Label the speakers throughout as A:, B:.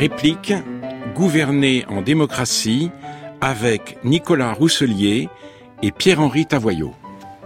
A: Réplique, gouverner en démocratie avec Nicolas Rousselier et Pierre-Henri Tavoyot.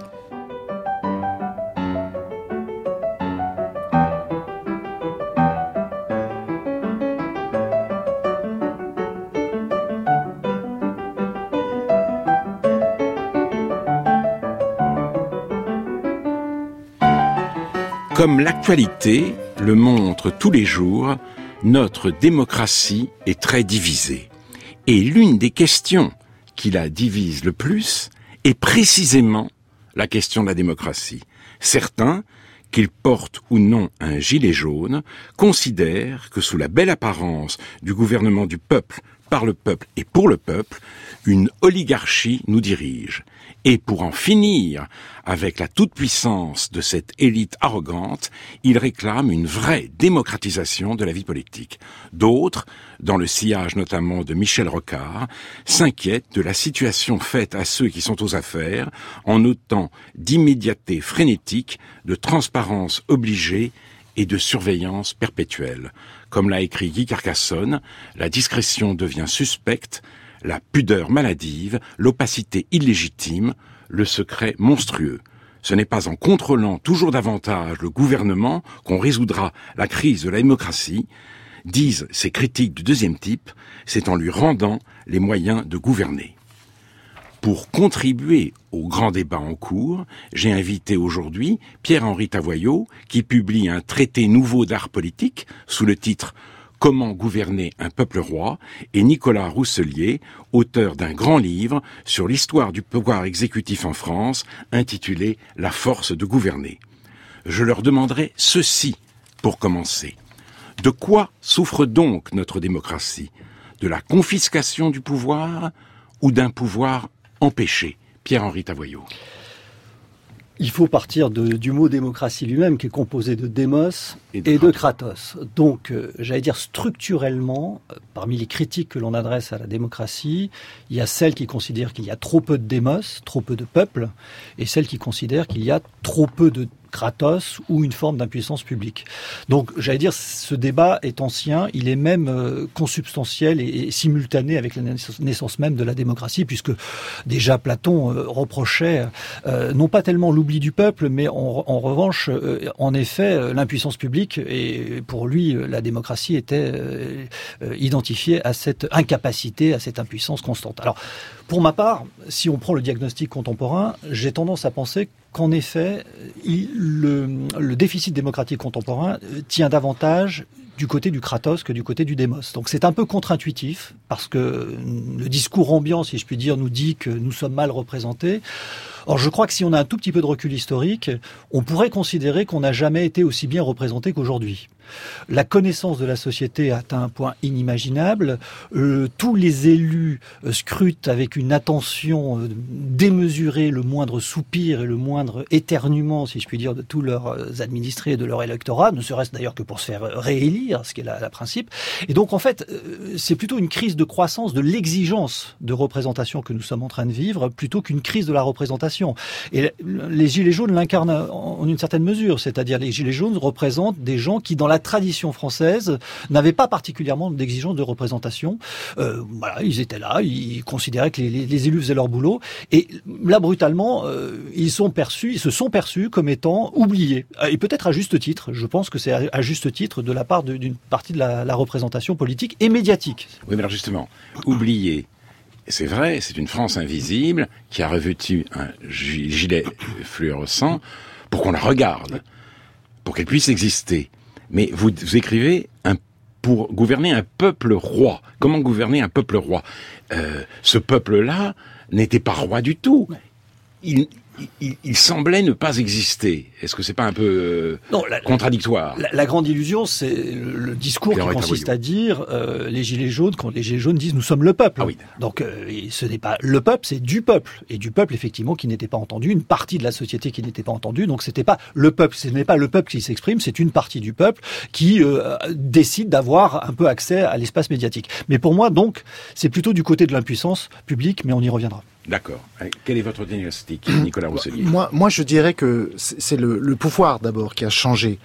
A: Comme l'actualité le montre tous les jours, notre démocratie est très divisée. Et l'une des questions qui la divise le plus est précisément la question de la démocratie. Certains, qu'ils portent ou non un gilet jaune, considèrent que sous la belle apparence du gouvernement du peuple, par le peuple et pour le peuple, une oligarchie nous dirige. Et pour en finir avec la toute-puissance de cette élite arrogante, ils réclament une vraie démocratisation de la vie politique. D'autres, dans le sillage notamment de Michel Rocard, s'inquiètent de la situation faite à ceux qui sont aux affaires, en notant d'immédiateté frénétique, de transparence obligée et de surveillance perpétuelle. Comme l'a écrit Guy Carcassonne, la discrétion devient suspecte, la pudeur maladive, l'opacité illégitime, le secret monstrueux. Ce n'est pas en contrôlant toujours davantage le gouvernement qu'on résoudra la crise de la démocratie, disent ces critiques du deuxième type, c'est en lui rendant les moyens de gouverner. Pour contribuer au grand débat en cours, j'ai invité aujourd'hui Pierre-Henri Tavoyot, qui publie un traité nouveau d'art politique sous le titre « Comment gouverner un peuple roi » et Nicolas Rousselier, auteur d'un grand livre sur l'histoire du pouvoir exécutif en France, intitulé « La force de gouverner ». Je leur demanderai ceci pour commencer. De quoi souffre donc notre démocratie ? De la confiscation du pouvoir ou d'un pouvoir empêché ? Pierre-Henri Tavoyot.
B: Il faut partir du mot démocratie lui-même, qui est composé de démos et de kratos. Donc, j'allais dire structurellement, parmi les critiques que l'on adresse à la démocratie, il y a celles qui considèrent qu'il y a trop peu de démos, trop peu de peuple, et celles qui considèrent qu'il y a trop peu de kratos ou une forme d'impuissance publique. Donc, j'allais dire, ce débat est ancien, il est même consubstantiel et simultané avec la naissance même de la démocratie, puisque déjà Platon reprochait non pas tellement l'oubli du peuple, mais en revanche, en effet, l'impuissance publique, et pour lui, la démocratie était identifiée à cette incapacité, à cette impuissance constante. Alors, pour ma part, si on prend le diagnostic contemporain, j'ai tendance à penser qu'en effet, le déficit démocratique contemporain tient davantage du côté du kratos que du côté du démos. Donc c'est un peu contre-intuitif, parce que le discours ambiant, si je puis dire, nous dit que nous sommes mal représentés. Or, je crois que si on a un tout petit peu de recul historique, on pourrait considérer qu'on n'a jamais été aussi bien représenté qu'aujourd'hui. La connaissance de la société a atteint un point inimaginable. Tous les élus scrutent avec une attention démesurée le moindre soupir et le moindre éternuement, si je puis dire, de tous leurs administrés et de leur électorat, ne serait-ce d'ailleurs que pour se faire réélire, ce qui est la principe. Et donc, en fait, c'est plutôt une crise de croissance de l'exigence de représentation que nous sommes en train de vivre, plutôt qu'une crise de la représentation. Et les Gilets jaunes l'incarnent en une certaine mesure, c'est-à-dire les Gilets jaunes représentent des gens qui, dans la tradition française, n'avaient pas particulièrement d'exigence de représentation. Voilà, ils étaient là, ils considéraient que les élus faisaient leur boulot, et là, brutalement, ils se sont perçus comme étant oubliés. Et peut-être à juste titre, je pense que c'est à juste titre de la part d'une partie de la représentation politique et médiatique.
A: Oui, mais alors justement, oubliés. C'est vrai, c'est une France invisible qui a revêtu un gilet fluorescent pour qu'on la regarde, pour qu'elle puisse exister. Mais vous écrivez pour gouverner un peuple roi. Comment gouverner un peuple roi ? Ce peuple-là n'était pas roi du tout. Il semblait ne pas exister. Est-ce que c'est pas un peu contradictoire ?
B: La grande illusion, c'est le discours qui consiste à dire les Gilets jaunes, quand les Gilets jaunes disent nous sommes le peuple.
A: Ah oui.
B: Donc ce n'est pas le peuple, c'est du peuple. Et du peuple, effectivement, qui n'était pas entendu, une partie de la société qui n'était pas entendue. Donc c'était pas le peuple, ce n'est pas le peuple qui s'exprime, c'est une partie du peuple qui décide d'avoir un peu accès à l'espace médiatique. Mais pour moi, donc, c'est plutôt du côté de l'impuissance publique, mais on y reviendra.
A: D'accord. Quel est votre diagnostic, Nicolas Rousselier ?
C: Moi, je dirais que c'est le pouvoir d'abord qui a changé,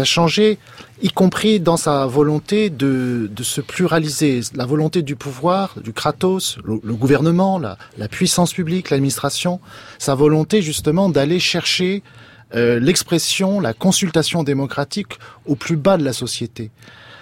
C: y compris dans sa volonté de se pluraliser, la volonté du pouvoir, du kratos, le gouvernement, la puissance publique, l'administration, sa volonté justement d'aller chercher l'expression, la consultation démocratique au plus bas de la société.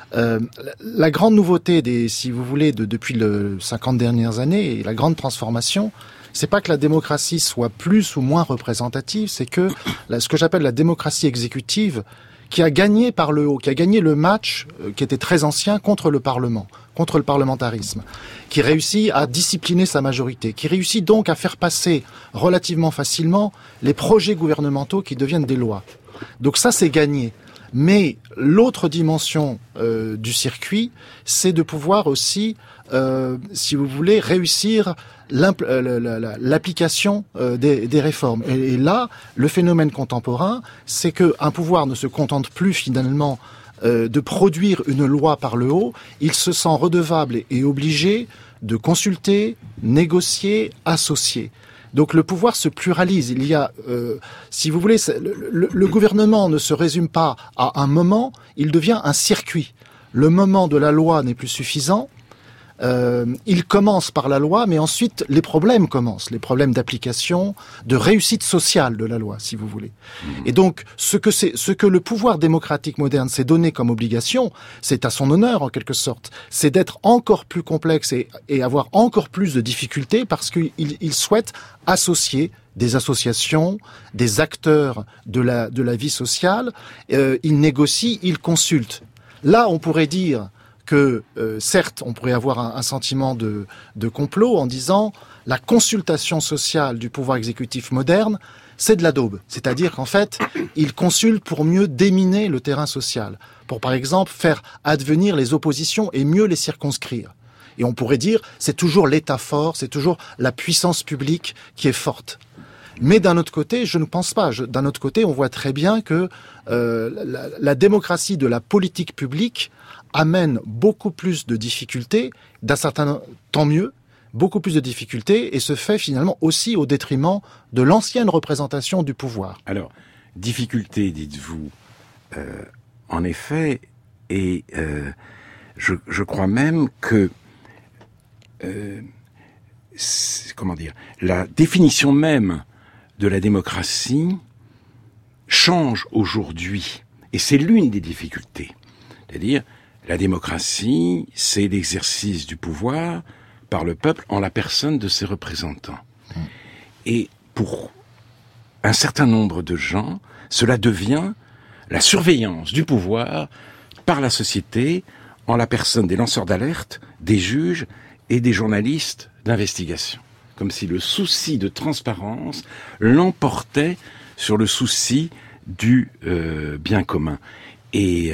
C: La grande nouveauté si vous voulez, depuis les 50 dernières années, et la grande transformation, c'est pas que la démocratie soit plus ou moins représentative, c'est que ce que j'appelle la démocratie exécutive, qui a gagné par le haut, qui a gagné le match qui était très ancien contre le Parlement, contre le parlementarisme, qui réussit à discipliner sa majorité, qui réussit donc à faire passer relativement facilement les projets gouvernementaux qui deviennent des lois. Donc ça, c'est gagné. Mais l'autre dimension du circuit, c'est de pouvoir aussi, si vous voulez, réussir l'application des réformes. Et là, le phénomène contemporain, c'est qu'un pouvoir ne se contente plus finalement de produire une loi par le haut, il se sent redevable et obligé de consulter, négocier, associer. Donc le pouvoir se pluralise. Il y a, si vous voulez, le gouvernement ne se résume pas à un moment, il devient un circuit. Le moment de la loi n'est plus suffisant. Il commence par la loi, mais ensuite les problèmes commencent, les problèmes d'application, de réussite sociale de la loi, si vous voulez. Et donc, ce que le pouvoir démocratique moderne s'est donné comme obligation, c'est à son honneur en quelque sorte, c'est d'être encore plus complexe et avoir encore plus de difficultés parce qu'il souhaite associer des associations, des acteurs de la vie sociale. Il négocie, il consulte. Là, on pourrait dire que certes, on pourrait avoir un sentiment de complot en disant la consultation sociale du pouvoir exécutif moderne, c'est de la daube. C'est-à-dire qu'en fait, il consulte pour mieux déminer le terrain social, pour par exemple faire advenir les oppositions et mieux les circonscrire. Et on pourrait dire, c'est toujours l'État fort, c'est toujours la puissance publique qui est forte. Mais d'un autre côté, je ne pense pas. D'un autre côté, on voit très bien que la démocratie de la politique publique amène beaucoup plus de difficultés, tant mieux, beaucoup plus de difficultés, et se fait finalement aussi au détriment de l'ancienne représentation du pouvoir.
A: Alors, difficulté, dites-vous, en effet, et je crois même que la définition même de la démocratie change aujourd'hui, et c'est l'une des difficultés. C'est-à-dire, la démocratie, c'est l'exercice du pouvoir par le peuple en la personne de ses représentants. Et pour un certain nombre de gens, cela devient la surveillance du pouvoir par la société en la personne des lanceurs d'alerte, des juges et des journalistes d'investigation. Comme si le souci de transparence l'emportait sur le souci du bien commun. Et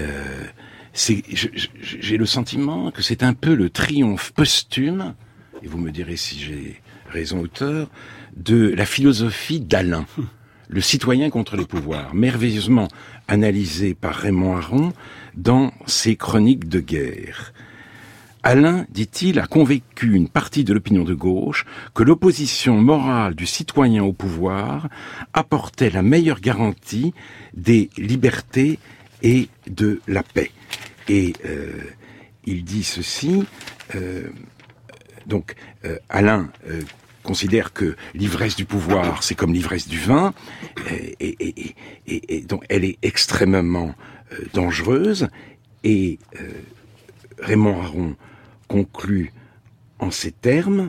A: j'ai le sentiment que c'est un peu le triomphe posthume, et vous me direz si j'ai raison ou tort, de la philosophie d'Alain, le citoyen contre les pouvoirs, merveilleusement analysé par Raymond Aron dans ses chroniques de guerre. Alain, dit-il, a convaincu une partie de l'opinion de gauche que l'opposition morale du citoyen au pouvoir apportait la meilleure garantie des libertés et de la paix. Et il dit ceci, Alain considère que l'ivresse du pouvoir, c'est comme l'ivresse du vin, et donc elle est extrêmement dangereuse, et Raymond Aron conclut en ces termes: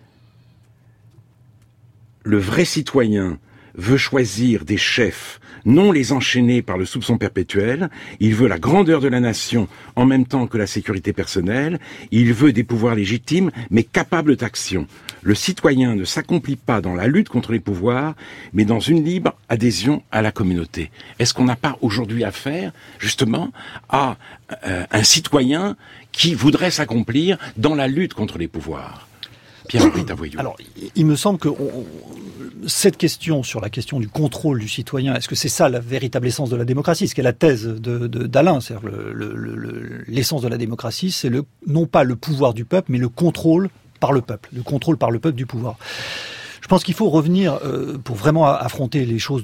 A: le vrai citoyen veut choisir des chefs, non les enchaîner par le soupçon perpétuel. Il veut la grandeur de la nation en même temps que la sécurité personnelle. Il veut des pouvoirs légitimes, mais capables d'action. Le citoyen ne s'accomplit pas dans la lutte contre les pouvoirs, mais dans une libre adhésion à la communauté. Est-ce qu'on n'a pas aujourd'hui affaire, justement, à un citoyen qui voudrait s'accomplir dans la lutte contre les pouvoirs ? Pierre-Henri Tavoyot.
B: Alors, il me semble que cette question sur la question du contrôle du citoyen, est-ce que c'est ça la véritable essence de la démocratie ? Ce qui est la thèse d'Alain, c'est-à-dire l'essence de la démocratie, c'est non pas le pouvoir du peuple, mais le contrôle par le peuple du pouvoir. pense qu'il faut revenir, pour vraiment affronter les choses,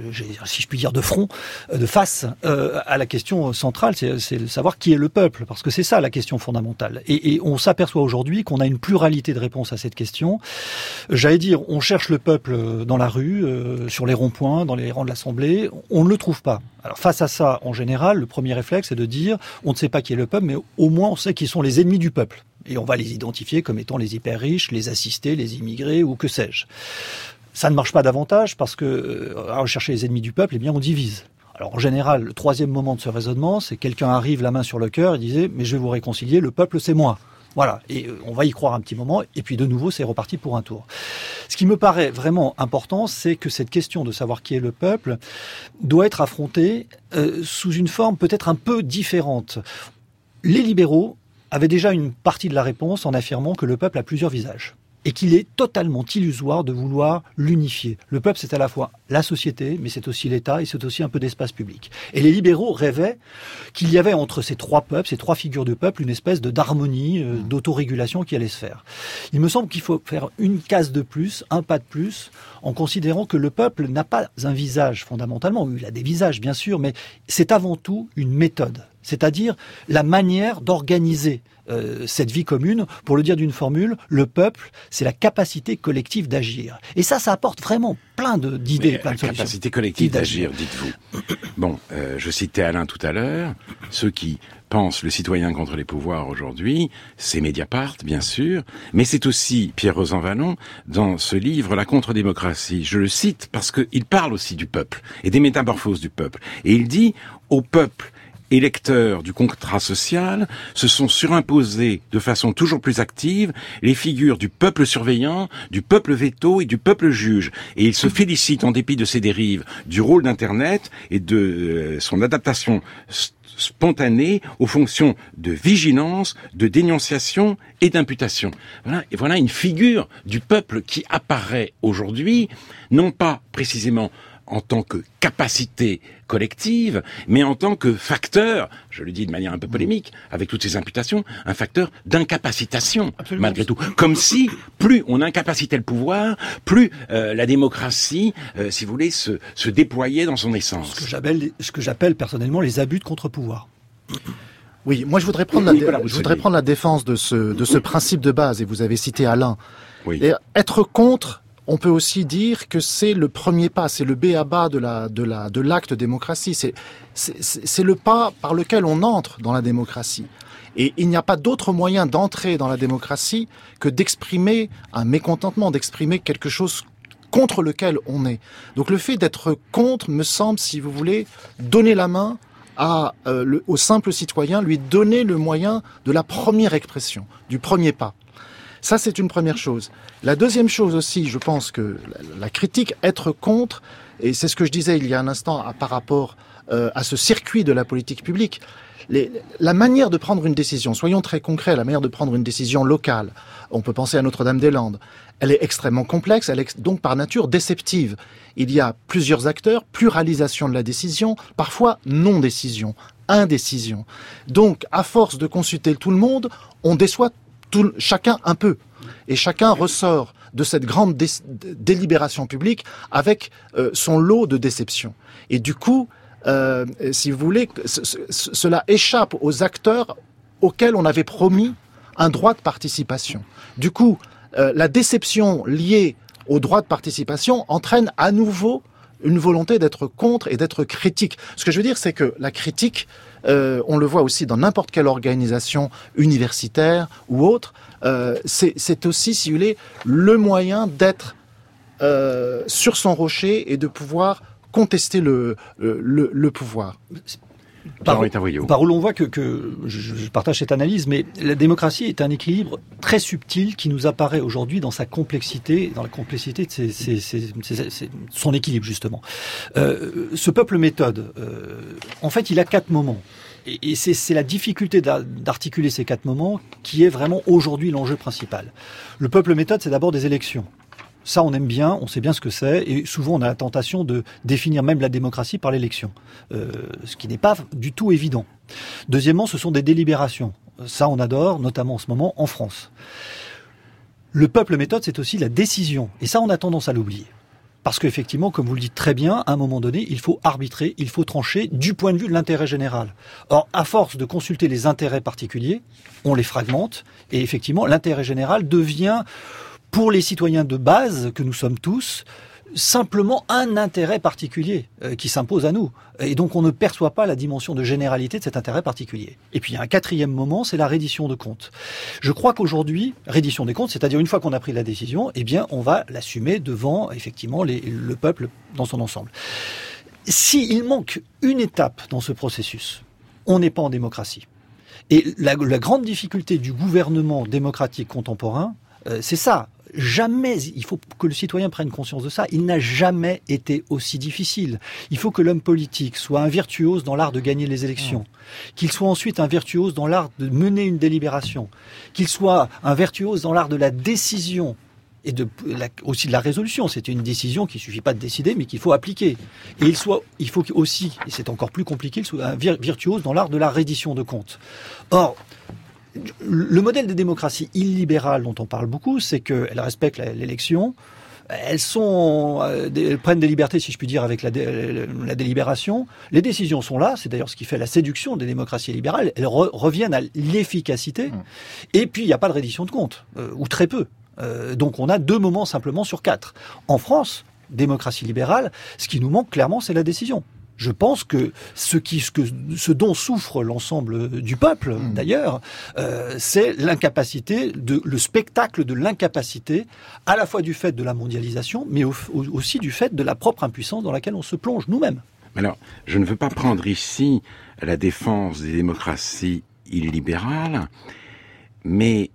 B: si je puis dire, de front, de face, à la question centrale, c'est de savoir qui est le peuple, parce que c'est ça la question fondamentale. Et on s'aperçoit aujourd'hui qu'on a une pluralité de réponses à cette question. J'allais dire, on cherche le peuple dans la rue, sur les ronds-points, dans les rangs de l'Assemblée, on ne le trouve pas. Alors face à ça, en général, le premier réflexe est de dire, on ne sait pas qui est le peuple, mais au moins on sait qui sont les ennemis du peuple. Et on va les identifier comme étant les hyper riches, les assistés, les immigrés ou que sais-je. Ça ne marche pas davantage parce que, à rechercher les ennemis du peuple, eh bien on divise. Alors en général, le troisième moment de ce raisonnement, c'est quelqu'un arrive la main sur le cœur et disait, mais je vais vous réconcilier, le peuple c'est moi. Voilà, et on va y croire un petit moment, et puis de nouveau, c'est reparti pour un tour. Ce qui me paraît vraiment important, c'est que cette question de savoir qui est le peuple doit être affrontée sous une forme peut-être un peu différente. Les libéraux avaient déjà une partie de la réponse en affirmant que le peuple a plusieurs visages, et qu'il est totalement illusoire de vouloir l'unifier. Le peuple, c'est à la fois la société, mais c'est aussi l'État, et c'est aussi un peu d'espace public. Et les libéraux rêvaient qu'il y avait entre ces trois peuples, ces trois figures de peuple, une espèce d'harmonie, d'autorégulation qui allait se faire. Il me semble qu'il faut faire une case de plus, un pas de plus, en considérant que le peuple n'a pas un visage fondamentalement. Il a des visages, bien sûr, mais c'est avant tout une méthode, c'est-à-dire la manière d'organiser cette vie commune. Pour le dire d'une formule, le peuple, c'est la capacité collective d'agir. Et ça apporte vraiment plein d'idées, plein de solutions.
A: La capacité collective d'agir, dites-vous. Bon, je citais Alain tout à l'heure. Ceux qui pensent le citoyen contre les pouvoirs aujourd'hui, c'est Mediapart, bien sûr, mais c'est aussi Pierre Rosanvallon dans ce livre, La contre-démocratie. Je le cite parce qu'il parle aussi du peuple et des métamorphoses du peuple. Et il dit, au peuple électeurs du contrat social, se sont surimposés de façon toujours plus active les figures du peuple surveillant, du peuple veto et du peuple juge. Et il se félicite, en dépit de ses dérives, du rôle d'Internet et de son adaptation spontanée aux fonctions de vigilance, de dénonciation et d'imputation. Voilà, et voilà une figure du peuple qui apparaît aujourd'hui, non pas précisément en tant que capacité collective, mais en tant que facteur, je le dis de manière un peu polémique, avec toutes ces imputations, un facteur d'incapacitation, malgré tout. Comme si, plus on incapacitait le pouvoir, plus la démocratie, si vous voulez, se déployait dans son essence.
B: Ce que j'appelle personnellement les abus de contre-pouvoir.
C: Oui, moi je voudrais prendre la défense de ce principe de base, et vous avez cité Alain.
A: Oui.
C: Et être contre, on peut aussi dire que c'est le premier pas, c'est le b.a.-ba de l'acte démocratie. C'est le pas par lequel on entre dans la démocratie. Et il n'y a pas d'autre moyen d'entrer dans la démocratie que d'exprimer un mécontentement, d'exprimer quelque chose contre lequel on est. Donc le fait d'être contre me semble, si vous voulez, donner la main au simple citoyen, lui donner le moyen de la première expression, du premier pas. Ça, c'est une première chose. La deuxième chose aussi, je pense que la critique, être contre, et c'est ce que je disais il y a un instant par rapport à ce circuit de la politique publique, la manière de prendre une décision, soyons très concrets, la manière de prendre une décision locale, on peut penser à Notre-Dame-des-Landes, elle est extrêmement complexe, elle est donc par nature déceptive. Il y a plusieurs acteurs, pluralisation de la décision, parfois non-décision, indécision. Donc, à force de consulter tout le monde, on déçoit chacun un peu. Et chacun ressort de cette grande délibération publique avec son lot de déceptions. Et du coup, si vous voulez, cela échappe aux acteurs auxquels on avait promis un droit de participation. Du coup, la déception liée au droit de participation entraîne à nouveau une volonté d'être contre et d'être critique. Ce que je veux dire, c'est que la critique, on le voit aussi dans n'importe quelle organisation universitaire ou autre, c'est aussi, si vous voulez, le moyen d'être sur son rocher et de pouvoir contester le pouvoir.
B: Par où l'on voit que je partage cette analyse, mais la démocratie est un équilibre très subtil qui nous apparaît aujourd'hui dans sa complexité, dans la complexité de son équilibre justement. Ce peuple méthode, en fait, il a 4 moments. Et c'est la difficulté d'articuler ces 4 moments qui est vraiment aujourd'hui l'enjeu principal. Le peuple méthode, c'est d'abord des élections. Ça, on aime bien, on sait bien ce que c'est, et souvent on a la tentation de définir même la démocratie par l'élection, ce qui n'est pas du tout évident. Deuxièmement, ce sont des délibérations. Ça, on adore, notamment en ce moment en France. Le peuple méthode, c'est aussi la décision. Et ça, on a tendance à l'oublier. Parce qu'effectivement, comme vous le dites très bien, à un moment donné, il faut arbitrer, il faut trancher du point de vue de l'intérêt général. Or, à force de consulter les intérêts particuliers, on les fragmente, et effectivement, l'intérêt général devient, pour les citoyens de base que nous sommes tous, simplement un intérêt particulier qui s'impose à nous. Et donc on ne perçoit pas la dimension de généralité de cet intérêt particulier. Et puis il y a un quatrième moment, c'est la reddition de comptes. Je crois qu'aujourd'hui, reddition des comptes, c'est-à-dire une fois qu'on a pris la décision, eh bien on va l'assumer devant effectivement le peuple dans son ensemble. S'il manque une étape dans ce processus, on n'est pas en démocratie. Et la grande difficulté du gouvernement démocratique contemporain, c'est ça. Jamais, il faut que le citoyen prenne conscience de ça, il n'a jamais été aussi difficile. Il faut que l'homme politique soit un virtuose dans l'art de gagner les élections, qu'il soit ensuite un virtuose dans l'art de mener une délibération, qu'il soit un virtuose dans l'art de la décision et aussi de la résolution. C'est une décision qu'il ne suffit pas de décider, mais qu'il faut appliquer. Et il faut aussi, et c'est encore plus compliqué, qu'il soit un virtuose dans l'art de la reddition de comptes. Or, le modèle des démocraties illibérales dont on parle beaucoup, c'est qu'elles respectent l'élection, elles prennent des libertés, si je puis dire, avec la délibération. Les décisions sont là, c'est d'ailleurs ce qui fait la séduction des démocraties libérales. Elles reviennent à l'efficacité. Et puis, il n'y a pas de reddition de comptes, ou très peu. Donc, on a 2 moments simplement sur 4. En France, démocratie libérale, ce qui nous manque clairement, c'est la décision. Je pense que ce dont souffre l'ensemble du peuple, d'ailleurs, c'est l'incapacité, le spectacle de l'incapacité, à la fois du fait de la mondialisation, mais aussi du fait de la propre impuissance dans laquelle on se plonge nous-mêmes.
A: Alors, je ne veux pas prendre ici la défense des démocraties illibérales, mais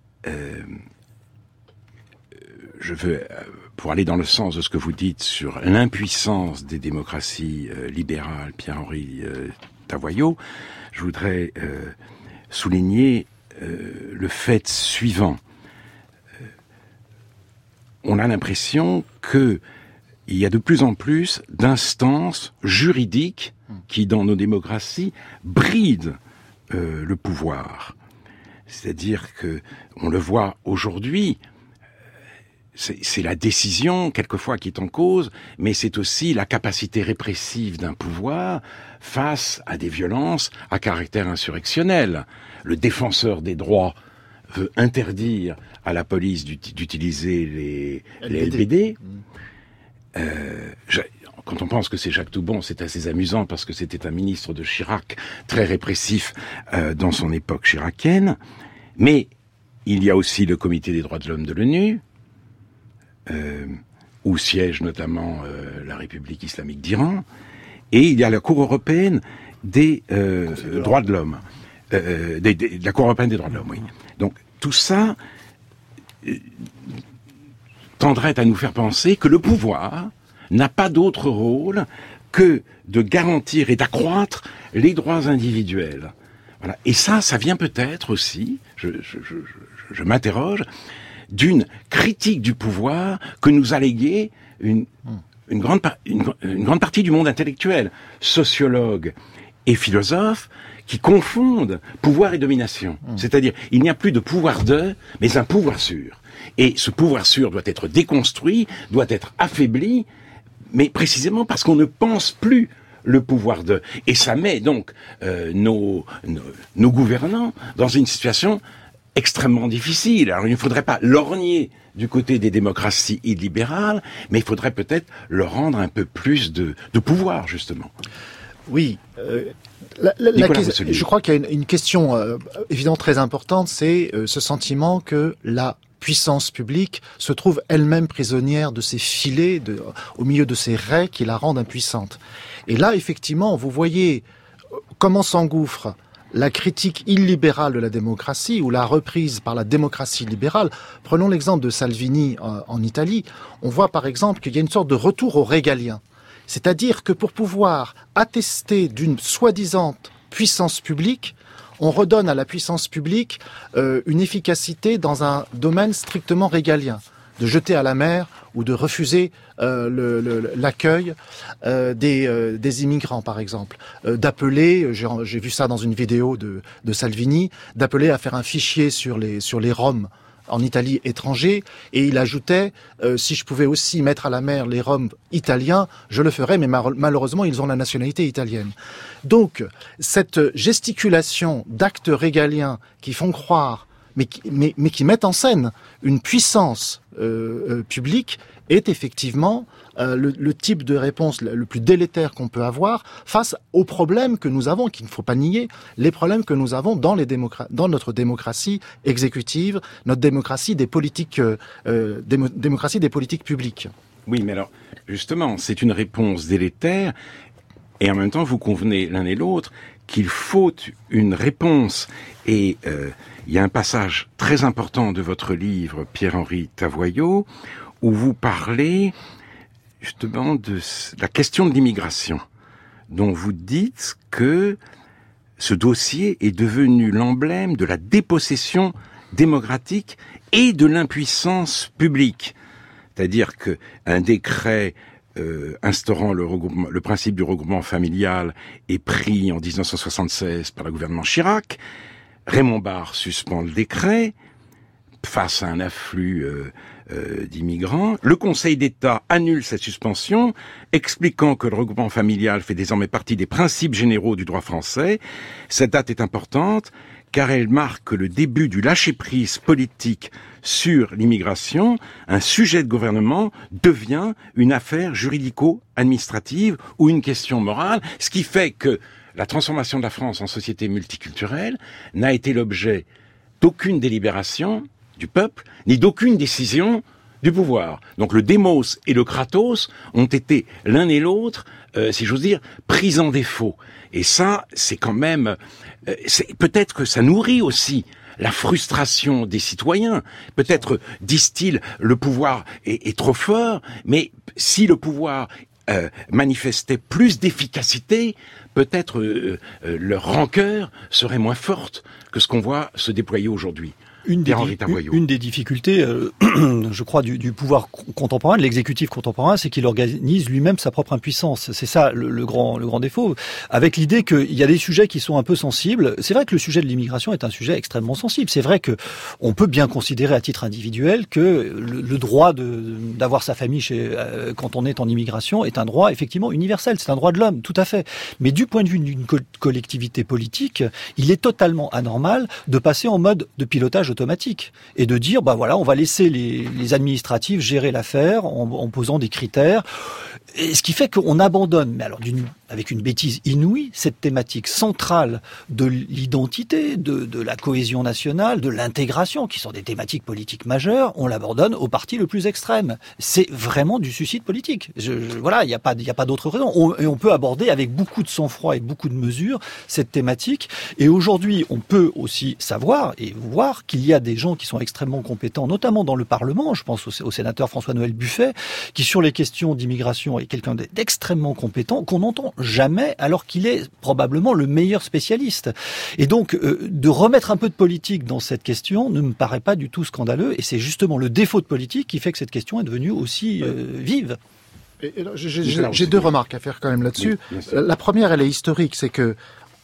A: je veux, pour aller dans le sens de ce que vous dites sur l'impuissance des démocraties libérales, Pierre-Henri Tavoyot, je voudrais souligner le fait suivant. On a l'impression qu'il y a de plus en plus d'instances juridiques qui, dans nos démocraties, brident le pouvoir. C'est-à-dire que on le voit aujourd'hui. C'est la décision, quelquefois, qui est en cause, mais c'est aussi la capacité répressive d'un pouvoir face à des violences à caractère insurrectionnel. Le défenseur des droits veut interdire à la police d'utiliser les LBD. Quand on pense que c'est Jacques Toubon, c'est assez amusant parce que c'était un ministre de Chirac très répressif dans son époque chiracienne. Mais il y a aussi le Comité des droits de l'homme de l'ONU, où siège notamment la République islamique d'Iran, et il y a la Cour européenne des droits de l'homme, la Cour européenne des droits de l'homme, oui. Donc tout ça tendrait à nous faire penser que le pouvoir n'a pas d'autre rôle que de garantir et d'accroître les droits individuels. Voilà. Et ça vient peut-être aussi, je m'interroge, d'une critique du pouvoir que nous a légué une grande partie du monde intellectuel, sociologues et philosophes, qui confondent pouvoir et domination. C'est-à-dire, il n'y a plus de pouvoir de, mais un pouvoir sûr. Et ce pouvoir sûr doit être déconstruit, doit être affaibli, mais précisément parce qu'on ne pense plus le pouvoir de. Et ça met donc nos gouvernants dans une situation extrêmement difficile. Alors il ne faudrait pas lorgner du côté des démocraties illibérales, mais il faudrait peut-être leur rendre un peu plus de pouvoir, justement.
C: Oui. Je crois qu'il y a une question évidemment très importante, c'est ce sentiment que la puissance publique se trouve elle-même prisonnière de ces filets, au milieu de ces raies qui la rendent impuissante. Et là, effectivement, vous voyez comment s'engouffre la critique illibérale de la démocratie ou la reprise par la démocratie libérale. Prenons l'exemple de Salvini en Italie. On voit par exemple qu'il y a une sorte de retour au régalien. C'est-à-dire que pour pouvoir attester d'une soi-disant puissance publique, on redonne à la puissance publique une efficacité dans un domaine strictement régalien, de jeter à la mer ou de refuser l'accueil des immigrants, par exemple, d'appeler, j'ai vu ça dans une vidéo de Salvini, d'appeler à faire un fichier sur les Roms en Italie étrangers, et il ajoutait si je pouvais aussi mettre à la mer les Roms italiens, je le ferais, mais malheureusement ils ont la nationalité italienne. Donc cette gesticulation d'actes régaliens qui font croire, mais qui mettent en scène une puissance publique est effectivement le type de réponse le plus délétère qu'on peut avoir face aux problèmes que nous avons, qu'il ne faut pas nier, les problèmes que nous avons dans notre démocratie exécutive, notre démocratie des politiques, démocratie des politiques publiques.
A: Oui, mais alors, justement, c'est une réponse délétère, et en même temps, vous convenez l'un et l'autre qu'il faut une réponse. Et il y a un passage très important de votre livre, Pierre-Henri Tavoyot, où vous parlez justement de la question de l'immigration, dont vous dites que ce dossier est devenu l'emblème de la dépossession démocratique et de l'impuissance publique. C'est-à-dire qu'un décret instaurant le principe du regroupement familial est pris en 1976 par le gouvernement Chirac. Raymond Barre suspend le décret face à un afflux d'immigrants. Le Conseil d'État annule cette suspension, expliquant que le regroupement familial fait désormais partie des principes généraux du droit français. Cette date est importante car elle marque le début du lâcher-prise politique sur l'immigration. Un sujet de gouvernement devient une affaire juridico-administrative ou une question morale, ce qui fait que la transformation de la France en société multiculturelle n'a été l'objet d'aucune délibération du peuple, ni d'aucune décision du pouvoir. Donc le démos et le kratos ont été l'un et l'autre, si j'ose dire, pris en défaut. Et ça, c'est quand même... peut-être que ça nourrit aussi la frustration des citoyens. Peut-être, disent-ils, le pouvoir est trop fort, mais si le pouvoir manifestait plus d'efficacité, peut-être leur rancœur serait moins forte que ce qu'on voit se déployer aujourd'hui.
B: Une des difficultés, je crois, du pouvoir contemporain, de l'exécutif contemporain, c'est qu'il organise lui-même sa propre impuissance. C'est ça le grand défaut, avec l'idée qu'il y a des sujets qui sont un peu sensibles. C'est vrai que le sujet de l'immigration est un sujet extrêmement sensible. C'est vrai que on peut bien considérer à titre individuel que le droit d'avoir sa famille quand on est en immigration est un droit effectivement universel. C'est un droit de l'homme, tout à fait. Mais du point de vue d'une collectivité politique, il est totalement anormal de passer en mode de pilotage automatique et de dire voilà, on va laisser les administratifs gérer l'affaire en posant des critères, et ce qui fait qu'on abandonne, mais alors avec une bêtise inouïe, cette thématique centrale de l'identité, de la cohésion nationale, de l'intégration, qui sont des thématiques politiques majeures, on l'abandonne au parti le plus extrême. C'est vraiment du suicide politique. Voilà, il n'y a pas d'autre raison. Et on peut aborder avec beaucoup de sang-froid et beaucoup de mesures cette thématique. Et aujourd'hui, on peut aussi savoir et voir qu'il y a des gens qui sont extrêmement compétents, notamment dans le Parlement. Je pense au sénateur François-Noël Buffet, qui sur les questions d'immigration est quelqu'un d'extrêmement compétent, qu'on n'entend jamais, alors qu'il est probablement le meilleur spécialiste. Et donc, de remettre un peu de politique dans cette question ne me paraît pas du tout scandaleux, et c'est justement le défaut de politique qui fait que cette question est devenue aussi vive.
C: J'ai deux remarques à faire quand même là-dessus. Oui, la première, elle est historique, c'est que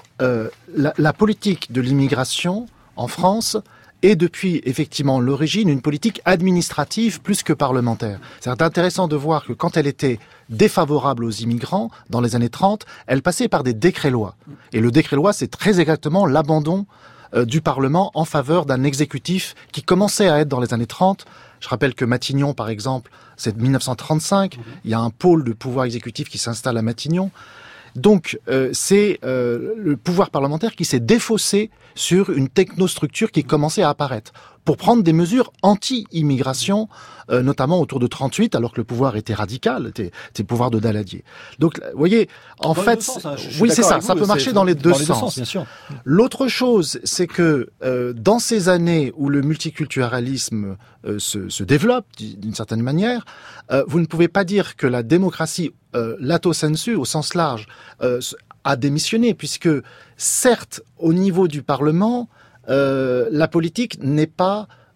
C: la politique de l'immigration en France est depuis effectivement l'origine une politique administrative plus que parlementaire. C'est intéressant de voir que quand elle était défavorable aux immigrants, dans les années 30, elle passait par des décrets-lois. Et le décret-loi, c'est très exactement l'abandon du Parlement en faveur d'un exécutif qui commençait à être dans les années 30. Je rappelle que Matignon, par exemple, c'est 1935. Il y a un pôle de pouvoir exécutif qui s'installe à Matignon. Donc, c'est le pouvoir parlementaire qui s'est défaussé sur une technostructure qui commençait à apparaître pour prendre des mesures anti-immigration, notamment autour de 38, alors que le pouvoir était radical, c'était le pouvoir de Daladier. Donc, vous voyez, en fait, oui, c'est ça, ça peut marcher dans les deux sens. Bien sûr. L'autre chose, c'est que dans ces années où le multiculturalisme se développe d'une certaine manière, vous ne pouvez pas dire que la démocratie lato sensu, au sens large, a démissionné, puisque certes, au niveau du Parlement, la politique n'est pas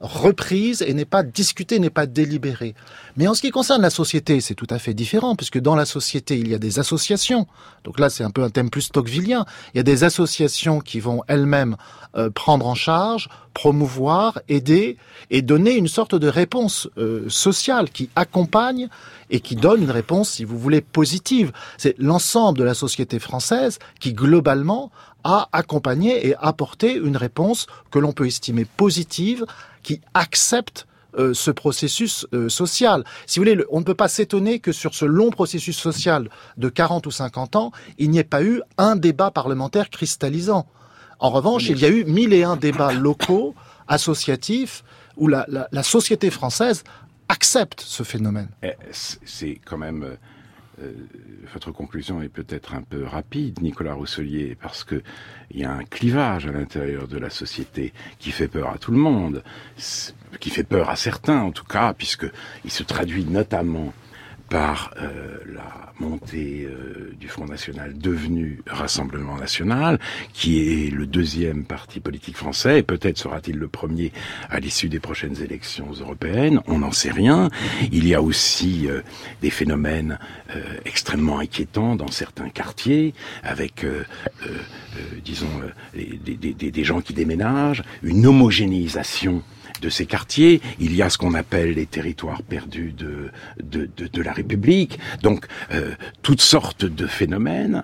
C: reprise et n'est pas discutée, n'est pas délibérée. Mais en ce qui concerne la société, c'est tout à fait différent, puisque dans la société, il y a des associations. Donc là, c'est un peu un thème plus tocquevillien. Il y a des associations qui vont elles-mêmes prendre en charge, promouvoir, aider et donner une sorte de réponse sociale qui accompagne et qui donne une réponse, si vous voulez, positive. C'est l'ensemble de la société française qui, globalement, a accompagné et apporté une réponse que l'on peut estimer positive, qui accepte ce processus social. Si vous voulez, on ne peut pas s'étonner que sur ce long processus social de 40 ou 50 ans, il n'y ait pas eu un débat parlementaire cristallisant. En revanche, il y a eu 1001 débats locaux, associatifs, où la société française accepte ce phénomène.
A: C'est quand même... votre conclusion est peut-être un peu rapide, Nicolas Rousselier, parce que il y a un clivage à l'intérieur de la société qui fait peur à tout le monde, qui fait peur à certains en tout cas, puisque il se traduit notamment par la montée du Front National devenu Rassemblement National, qui est le deuxième parti politique français, et peut-être sera-t-il le premier à l'issue des prochaines élections européennes, on n'en sait rien. Il y a aussi des phénomènes extrêmement inquiétants dans certains quartiers, avec, disons, des gens qui déménagent, une homogénéisation de ces quartiers. Il y a ce qu'on appelle les territoires perdus de la République. Donc, toutes sortes de phénomènes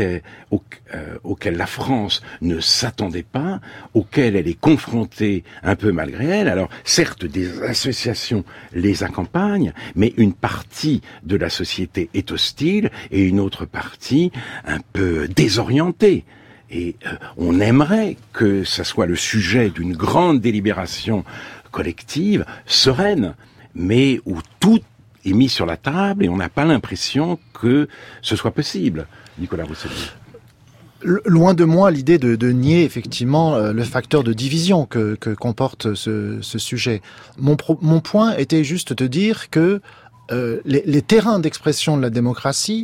A: auxquels la France ne s'attendait pas, auxquels elle est confrontée un peu malgré elle. Alors, certes, des associations les accompagnent, mais une partie de la société est hostile et une autre partie un peu désorientée. Et on aimerait que ça soit le sujet d'une grande délibération collective, sereine, mais où tout est mis sur la table et on n'a pas l'impression que ce soit possible. Nicolas Rousselier.
C: Loin de moi l'idée de nier effectivement le facteur de division que comporte ce sujet. Mon point était juste de dire que les terrains d'expression de la démocratie,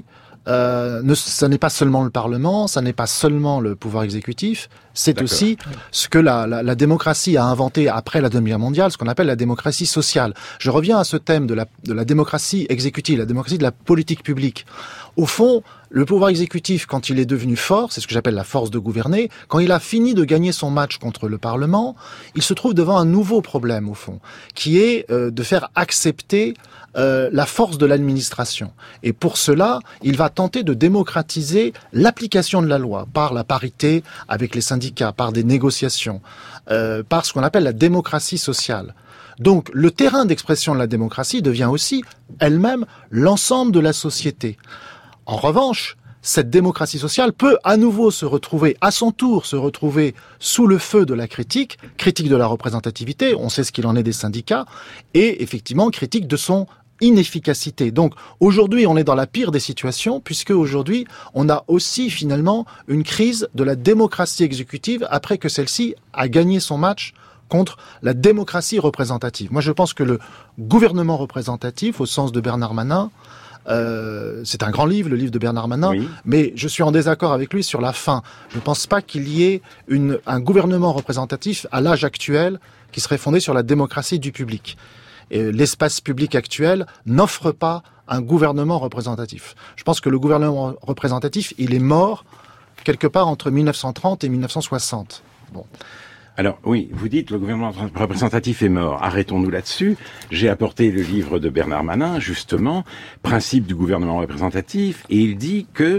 C: ça n'est pas seulement le Parlement, ça n'est pas seulement le pouvoir exécutif, c'est aussi ce que la démocratie a inventé après la Deuxième Guerre mondiale, ce qu'on appelle la démocratie sociale. Je reviens à ce thème de la démocratie exécutive, la démocratie de la politique publique. Au fond, le pouvoir exécutif, quand il est devenu fort, c'est ce que j'appelle la force de gouverner, quand il a fini de gagner son match contre le Parlement, il se trouve devant un nouveau problème, au fond, qui est de faire accepter la force de l'administration. Et pour cela, il va tenter de démocratiser l'application de la loi par la parité avec les syndicats, par des négociations, par ce qu'on appelle la démocratie sociale. Donc, le terrain d'expression de la démocratie devient aussi, elle-même, l'ensemble de la société. En revanche, cette démocratie sociale peut à nouveau à son tour se retrouver sous le feu de la critique de la représentativité, on sait ce qu'il en est des syndicats, et effectivement critique de son inefficacité. Donc aujourd'hui, on est dans la pire des situations, puisque aujourd'hui, on a aussi finalement une crise de la démocratie exécutive après que celle-ci a gagné son match contre la démocratie représentative. Moi, je pense que le gouvernement représentatif, au sens de Bernard Manin, c'est un grand livre, le livre de Bernard Manin, oui. Mais je suis en désaccord avec lui sur la fin. Je ne pense pas qu'il y ait un gouvernement représentatif à l'âge actuel qui serait fondé sur la démocratie du public. Et l'espace public actuel n'offre pas un gouvernement représentatif. Je pense que le gouvernement représentatif, il est mort quelque part entre 1930 et 1960. Bon.
A: Alors oui, vous dites le gouvernement représentatif est mort. Arrêtons-nous là-dessus. J'ai apporté le livre de Bernard Manin, justement, Principe du gouvernement représentatif, et il dit que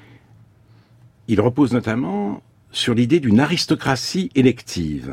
A: il repose notamment sur l'idée d'une aristocratie élective.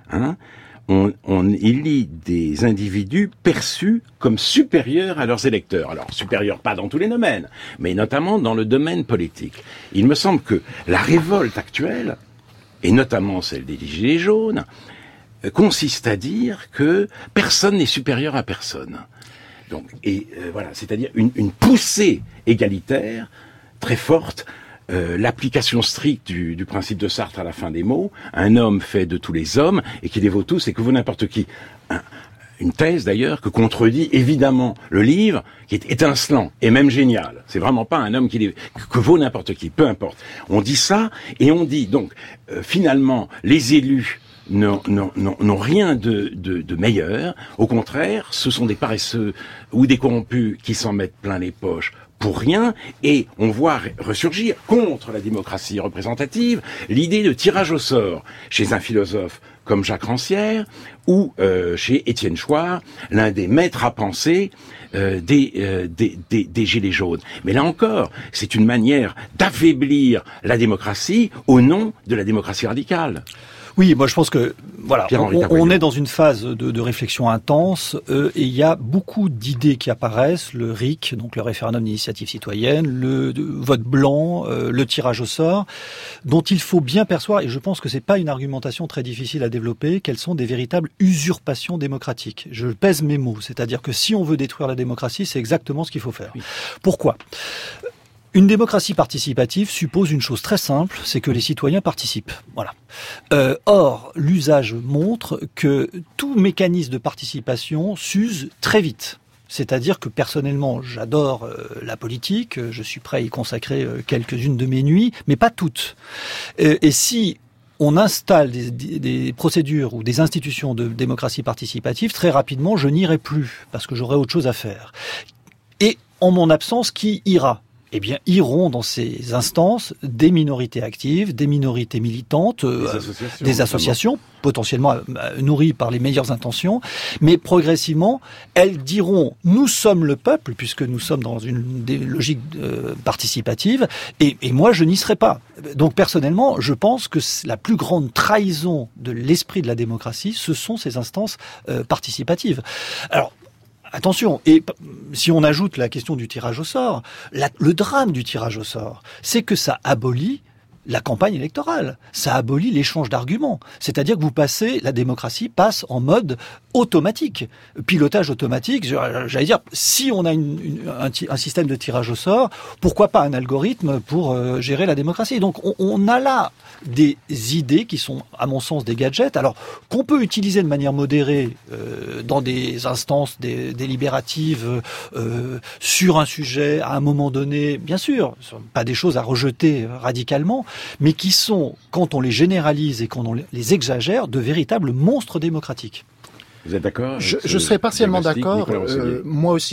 A: Il lit des individus perçus comme supérieurs à leurs électeurs. Alors, supérieurs pas dans tous les domaines, mais notamment dans le domaine politique. Il me semble que la révolte actuelle, et notamment celle des Gilets jaunes, consiste à dire que personne n'est supérieur à personne. Donc, voilà, c'est-à-dire une poussée égalitaire très forte. L'application stricte du principe de Sartre à la fin des mots, un homme fait de tous les hommes et qui les vaut tous et que vaut n'importe qui. Une thèse d'ailleurs que contredit évidemment le livre, qui est étincelant et même génial. C'est vraiment pas un homme que vaut n'importe qui, peu importe. On dit ça et on dit donc finalement les élus n'ont rien de meilleur. Au contraire, ce sont des paresseux ou des corrompus qui s'en mettent plein les poches pour rien, et on voit ressurgir contre la démocratie représentative l'idée de tirage au sort chez un philosophe comme Jacques Rancière ou chez Étienne Chouard, l'un des maîtres à penser des Gilets jaunes. Mais là encore, c'est une manière d'affaiblir la démocratie au nom de la démocratie radicale.
B: Oui, moi je pense que voilà, on est dans une phase de réflexion intense et il y a beaucoup d'idées qui apparaissent, le RIC, donc le référendum d'initiative citoyenne, le vote blanc, le tirage au sort, dont il faut bien percevoir, et je pense que c'est pas une argumentation très difficile à développer, qu'elles sont des véritables usurpations démocratiques. Je pèse mes mots, c'est-à-dire que si on veut détruire la démocratie, c'est exactement ce qu'il faut faire. Oui. Pourquoi ? Une démocratie participative suppose une chose très simple, c'est que les citoyens participent. Voilà. Or, l'usage montre que tout mécanisme de participation s'use très vite. C'est-à-dire que personnellement, j'adore la politique, je suis prêt à y consacrer quelques-unes de mes nuits, mais pas toutes. Et si on installe des procédures ou des institutions de démocratie participative, très rapidement, je n'irai plus, parce que j'aurai autre chose à faire. Et en mon absence, qui ira ? Eh bien, iront dans ces instances des minorités actives, des minorités militantes, des associations potentiellement nourries par les meilleures intentions, mais progressivement, elles diront « nous sommes le peuple », puisque nous sommes dans une logique participative, et moi, je n'y serai pas. Donc, personnellement, je pense que la plus grande trahison de l'esprit de la démocratie, ce sont ces instances participatives. Alors, attention, et si on ajoute la question du tirage au sort, le drame du tirage au sort, c'est que ça abolit la campagne électorale, ça abolit l'échange d'arguments. C'est-à-dire que la démocratie passe en mode automatique, pilotage automatique. J'allais dire, si on a un système de tirage au sort, pourquoi pas un algorithme pour gérer la démocratie ? Donc on a là des idées qui sont, à mon sens, des gadgets, alors qu'on peut utiliser de manière modérée dans des instances délibératives sur un sujet à un moment donné, bien sûr, ce sont pas des choses à rejeter radicalement, mais qui sont, quand on les généralise et quand on les exagère, de véritables monstres démocratiques.
A: Vous êtes d'accord ?
C: Je serais partiellement d'accord. Moi aussi,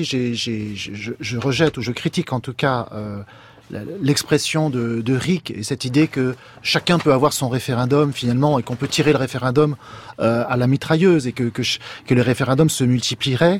C: je rejette ou je critique en tout cas l'expression de RIC et cette idée que chacun peut avoir son référendum finalement et qu'on peut tirer le référendum à la mitrailleuse et que les référendums se multiplieraient.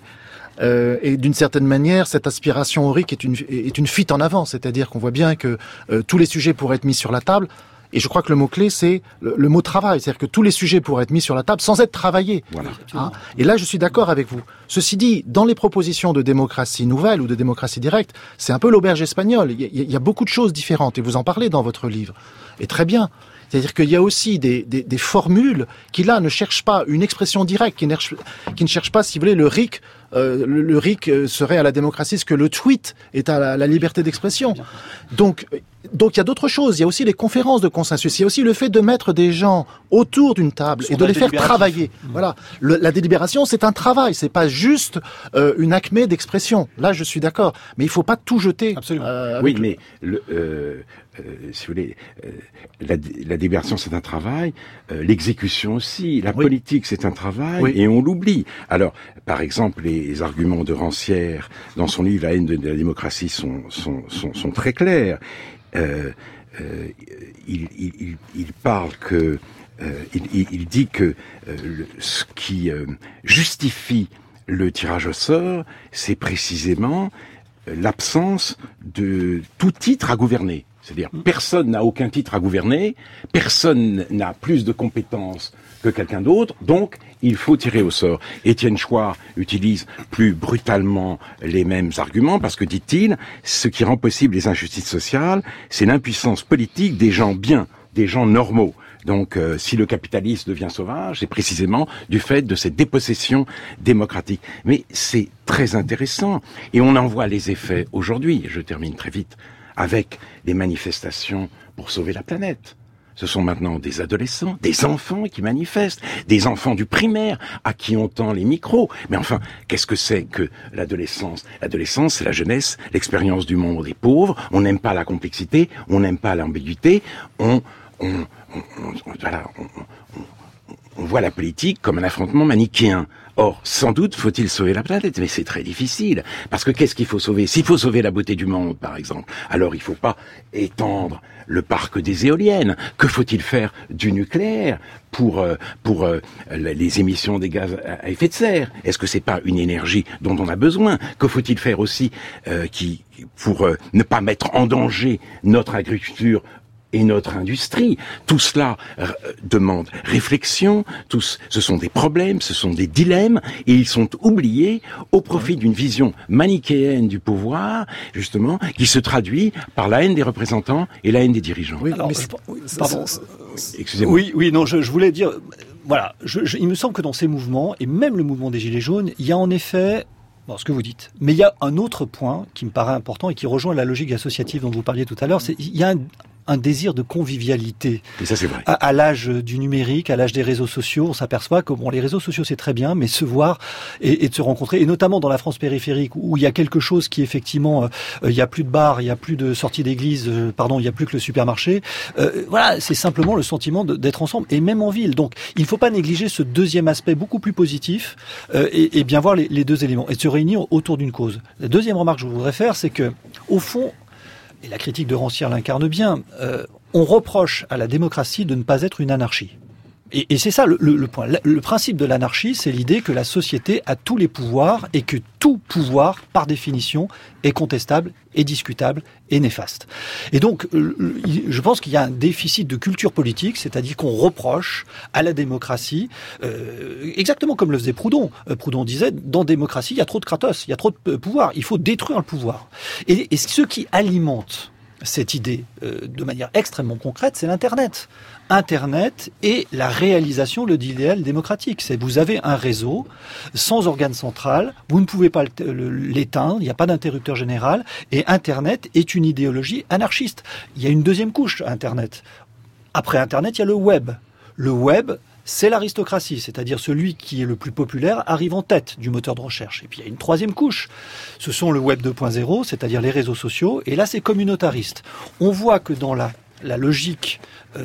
C: Et d'une certaine manière, cette aspiration au RIC est une fuite en avant, c'est-à-dire qu'on voit bien que tous les sujets pourraient être mis sur la table. Et je crois que le mot-clé, c'est le mot travail. C'est-à-dire que tous les sujets pourraient être mis sur la table sans être travaillés.
A: Voilà.
C: Hein ? Et là, je suis d'accord avec vous. Ceci dit, dans les propositions de démocratie nouvelle ou de démocratie directe, c'est un peu l'auberge espagnole. Il y a beaucoup de choses différentes. Et vous en parlez dans votre livre. Et très bien. C'est-à-dire qu'il y a aussi des formules qui, là, ne cherchent pas une expression directe, qui ne cherchent pas, si vous voulez, le RIC. Le RIC serait à la démocratie ce que le tweet est à la liberté d'expression. Donc il y a d'autres choses. Il y a aussi les conférences de consensus. Il y a aussi le fait de mettre des gens autour d'une table et de les faire travailler. Voilà. La délibération, c'est un travail. C'est pas juste une acmé d'expression. Là, je suis d'accord. Mais il faut pas tout jeter.
A: Absolument. Oui, mais si vous voulez, la délibération, c'est un travail. L'exécution aussi. La politique, c'est un travail. Oui. Et on l'oublie. Alors, par exemple, les arguments de Rancière dans son livre La haine de la démocratie sont très clairs. Il parle que il dit que ce qui justifie le tirage au sort, c'est précisément l'absence de tout titre à gouverner. C'est-à-dire, personne n'a aucun titre à gouverner, personne n'a plus de compétences que quelqu'un d'autre, donc il faut tirer au sort. Étienne Chouard utilise plus brutalement les mêmes arguments parce que, dit-il, ce qui rend possible les injustices sociales, c'est l'impuissance politique des gens bien, des gens normaux. Donc, si le capitalisme devient sauvage, c'est précisément du fait de cette dépossession démocratique. Mais c'est très intéressant, et on en voit les effets aujourd'hui, je termine très vite, avec les manifestations pour sauver la planète. Ce sont maintenant des adolescents, des enfants qui manifestent, des enfants du primaire à qui on tend les micros. Mais enfin, qu'est-ce que c'est que l'adolescence ? L'adolescence, c'est la jeunesse, l'expérience du monde des pauvres. On n'aime pas la complexité, on n'aime pas l'ambiguïté. on voit la politique comme un affrontement manichéen. Or, sans doute faut-il sauver la planète, mais c'est très difficile. Parce que qu'est-ce qu'il faut sauver? S'il faut sauver la beauté du monde, par exemple, alors il faut pas étendre le parc des éoliennes. Que faut-il faire du nucléaire pour les émissions des gaz à effet de serre? Est-ce que c'est pas une énergie dont on a besoin? Que faut-il faire aussi pour ne pas mettre en danger notre agriculture et notre industrie? Tout cela demande réflexion, ce sont des problèmes, ce sont des dilemmes, et ils sont oubliés au profit d'une vision manichéenne du pouvoir, justement, qui se traduit par la haine des représentants et la haine des dirigeants.
B: Oui, alors, pardon. Excusez-moi. Oui, non, je voulais dire, voilà, il me semble que dans ces mouvements, et même le mouvement des Gilets jaunes, il y a en effet... Bon, ce que vous dites. Mais il y a un autre point qui me paraît important et qui rejoint la logique associative dont vous parliez tout à l'heure, c'est il y a un désir de convivialité.
A: Et ça, c'est vrai.
B: À l'âge du numérique, à l'âge des réseaux sociaux, on s'aperçoit que bon, les réseaux sociaux c'est très bien, mais se voir et de se rencontrer, et notamment dans la France périphérique où il y a quelque chose qui effectivement, il y a plus de bars, il y a plus de sorties d'église, il y a plus que le supermarché. Voilà, c'est simplement le sentiment d'être ensemble, et même en ville. Donc, il ne faut pas négliger ce deuxième aspect beaucoup plus positif et bien voir les deux éléments et se réunir autour d'une cause. La deuxième remarque que je voudrais faire, c'est que au fond, et la critique de Rancière l'incarne bien, on reproche à la démocratie de ne pas être une anarchie. Et c'est ça le point. Le principe de l'anarchie, c'est l'idée que la société a tous les pouvoirs et que tout pouvoir, par définition, est contestable, est discutable et néfaste. Et donc, je pense qu'il y a un déficit de culture politique, c'est-à-dire qu'on reproche à la démocratie, exactement comme le faisait Proudhon. Proudhon disait, dans démocratie, il y a trop de kratos, il y a trop de pouvoir, il faut détruire le pouvoir. Et ce qui alimente cette idée de manière extrêmement concrète, c'est l'Internet. Internet est la réalisation de l'idéal démocratique. C'est vous avez un réseau sans organe central, vous ne pouvez pas l'éteindre, il n'y a pas d'interrupteur général, et Internet est une idéologie anarchiste. Il y a une deuxième couche à Internet. Après Internet, il y a le web. Le web, c'est l'aristocratie, c'est-à-dire celui qui est le plus populaire arrive en tête du moteur de recherche. Et puis il y a une troisième couche, ce sont le web 2.0, c'est-à-dire les réseaux sociaux, et là c'est communautariste. On voit que dans la logique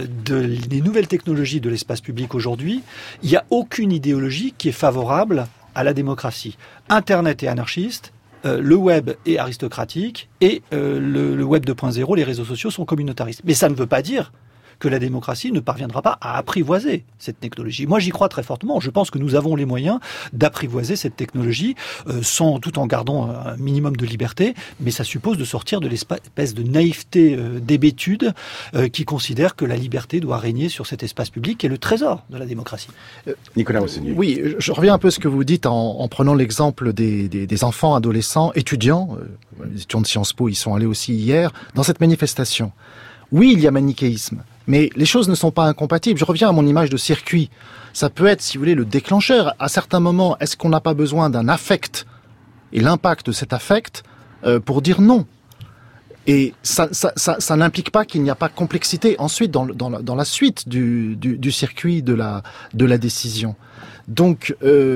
B: des nouvelles technologies de l'espace public aujourd'hui, il n'y a aucune idéologie qui est favorable à la démocratie. Internet est anarchiste, le web est aristocratique, et le web 2.0, les réseaux sociaux sont communautaristes. Mais ça ne veut pas dire que la démocratie ne parviendra pas à apprivoiser cette technologie. Moi, j'y crois très fortement. Je pense que nous avons les moyens d'apprivoiser cette technologie tout en gardant un minimum de liberté, mais ça suppose de sortir de l'espèce de naïveté d'hébétude qui considère que la liberté doit régner sur cet espace public qui est le trésor de la démocratie.
A: Nicolas Rossini.
C: Oui, je reviens un peu à ce que vous dites en prenant l'exemple des enfants, adolescents, étudiants. Les étudiants de Sciences Po y sont allés aussi hier, dans cette manifestation. Oui, il y a manichéisme, mais les choses ne sont pas incompatibles. Je reviens à mon image de circuit. Ça peut être, si vous voulez, le déclencheur. À certains moments, est-ce qu'on n'a pas besoin d'un affect et l'impact de cet affect pour dire non? Et ça n'implique pas qu'il n'y a pas de complexité ensuite dans la suite du circuit de la décision. Donc,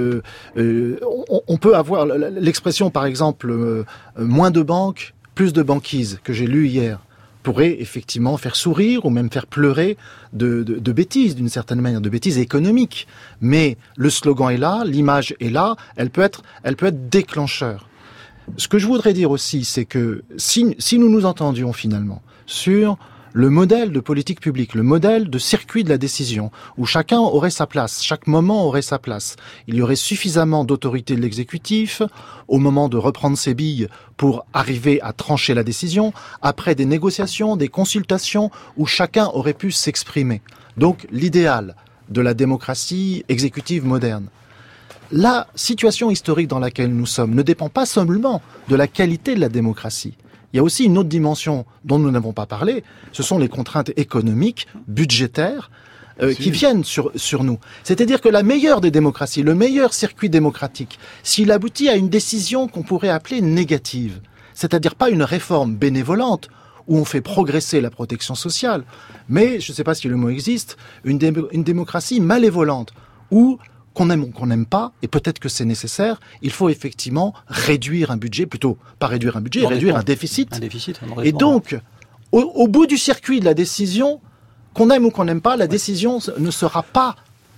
C: on peut avoir l'expression, par exemple, moins de banques, plus de banquise, que j'ai lu hier, pourrait effectivement faire sourire ou même faire pleurer de bêtises, d'une certaine manière, de bêtises économiques. Mais le slogan est là, l'image est là, elle peut être déclencheur. Ce que je voudrais dire aussi, c'est que si nous nous entendions finalement sur le modèle de politique publique, le modèle de circuit de la décision, où chacun aurait sa place, chaque moment aurait sa place. Il y aurait suffisamment d'autorité de l'exécutif au moment de reprendre ses billes pour arriver à trancher la décision, après des négociations, des consultations, où chacun aurait pu s'exprimer. Donc l'idéal de la démocratie exécutive moderne. La situation historique dans laquelle nous sommes ne dépend pas seulement de la qualité de la démocratie. Il y a aussi une autre dimension dont nous n'avons pas parlé, ce sont les contraintes économiques, budgétaires, qui viennent sur nous. C'est-à-dire que la meilleure des démocraties, le meilleur circuit démocratique, s'il aboutit à une décision qu'on pourrait appeler négative, c'est-à-dire pas une réforme bénévolente, où on fait progresser la protection sociale, mais, je ne sais pas si le mot existe, une démocratie malévolente, où qu'on aime ou qu'on n'aime pas, et peut-être que c'est nécessaire, il faut effectivement réduire un budget, plutôt pas réduire un budget, réduire un déficit. Et donc, au bout du circuit de la décision, qu'on aime ou qu'on n'aime pas, la décision ne sera pas